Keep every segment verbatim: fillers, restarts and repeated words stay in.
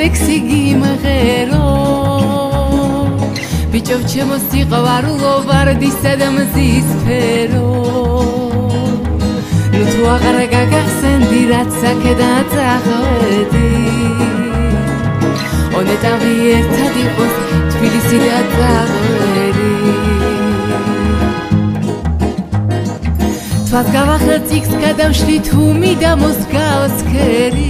ლექსი გიმღერო ბიჭო ჩემო სიყვარულო ვარდისა და მზის ფერო ნუ თუ აღარ გაგახსენდი რაც აქედან წახვედი ონეტავი ერთად იყოს თბილისი და წახვედი თვას გავახელ წიგს გადავშლი თუ მიდა მოსგავს ქერი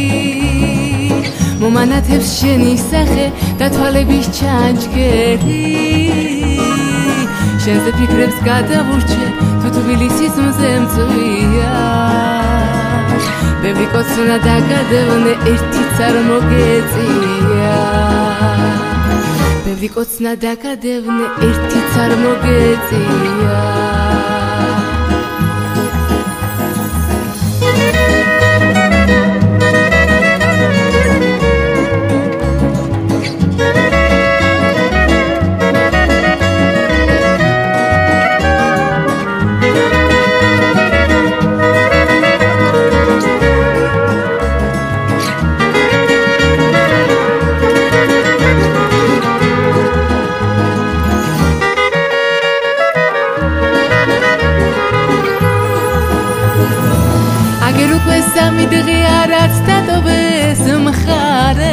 მომანათებს შენი სახე და თვალების ჩანჩქერი შენზე ფიქრებს გადავურჩე თუ თბილისის მზე მწვია ბევრი კაცს უნდა დაგადევნე ერთიც არ მოგეწია ბევრი კაცს უნდა დაგადევნე ერთიც არ მოგეწია სამი დღე არაც დატოვეს მხარე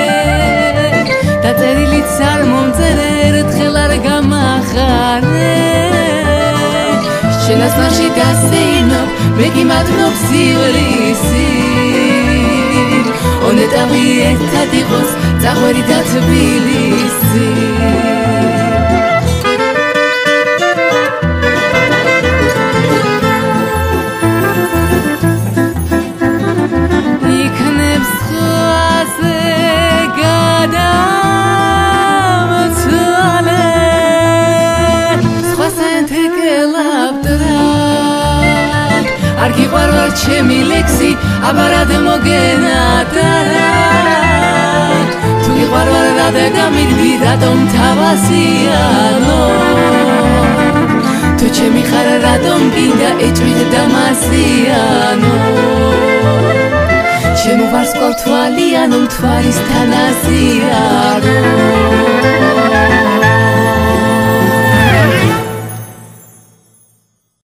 დაწერილიც არ მომწერე ერთხელ არ გამახარე შენასნარში დასეინო მე გიმადნობ სივრისი ონეტავი ერთად იყოს წახვერი და თბილისი არ გიყვარვარ ჩემი ლექსი აბარად მოგენატარა თუ გიყვარვარ რადა გამიგდი რატომ თავასიანო თუ ჩემი ხარ რატომ გინდა ეჭვით დამასიანო ჩემო ვარსკვლავ თვალიანო მთვარის თანასიარო